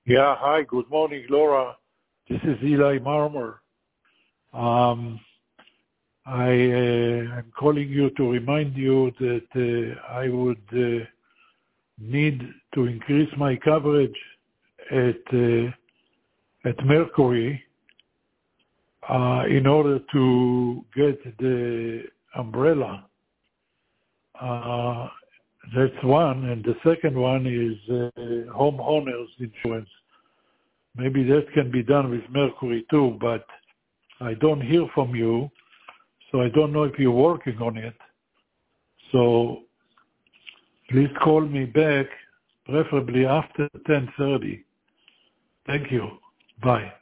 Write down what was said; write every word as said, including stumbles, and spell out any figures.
Yeah, hi, good morning, Laura. This is Eli Marmor. Um, I uh, am calling you to remind you that uh, I would uh, need to increase my coverage at uh, at Mercury uh, in order to get the umbrella. Uh, that's one, and the second one is uh, homeowners insurance. Maybe that can be done with Mercury too, but I don't hear from you, so I don't know if you're working on it. So please call me back, preferably after ten thirty. Thank you. Bye.